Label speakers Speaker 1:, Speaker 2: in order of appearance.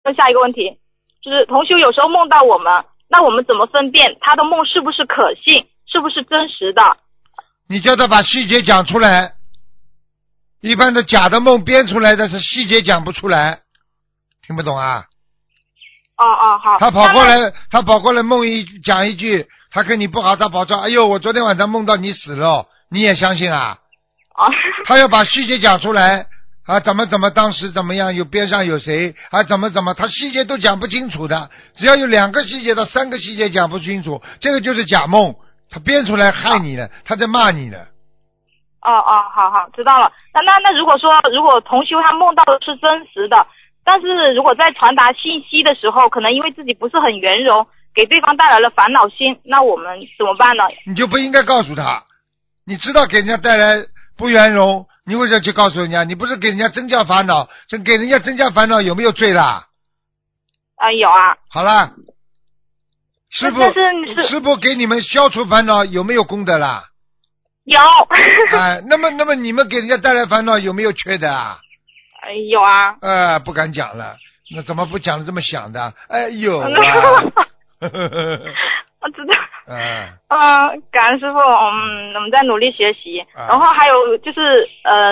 Speaker 1: 问下一个问题，就是同修有时候梦到我们，那我们怎么分辨他的梦是不是可信，是不是真实的？
Speaker 2: 你叫他把细节讲出来。一般的假的梦编出来的是细节讲不出来，听不懂啊？
Speaker 1: 好。
Speaker 2: 他跑过来讲一句，他跟你不好，他跑说，哎呦，我昨天晚上梦到你死了，你也相信啊？他要把细节讲出来啊，怎么当时怎么样，有边上有谁啊，怎么，他细节都讲不清楚的，只要有2个细节到3个细节讲不清楚，这个就是假梦，他编出来害你了，他在骂你呢。
Speaker 1: 好，知道了。那如果同修他梦到的是真实的，但是如果在传达信息的时候，可能因为自己不是很圆融，给对方带来了烦恼心，那我们怎么办呢？
Speaker 2: 你就不应该告诉他，你知道给人家带来不圆融，你为什么去告诉人家？你不是给人家增加烦恼，给人家增加烦恼有没有罪啦？
Speaker 1: 有啊。
Speaker 2: 好了，师父给你们消除烦恼有没有功德啦？
Speaker 1: 有。
Speaker 2: 那么你们给人家带来烦恼有没有缺的啊？
Speaker 1: 有啊。
Speaker 2: 不敢讲了，那怎么不讲的这么响的？有啊。
Speaker 1: 我知道。感恩师父，我们在努力学习。然后还有就是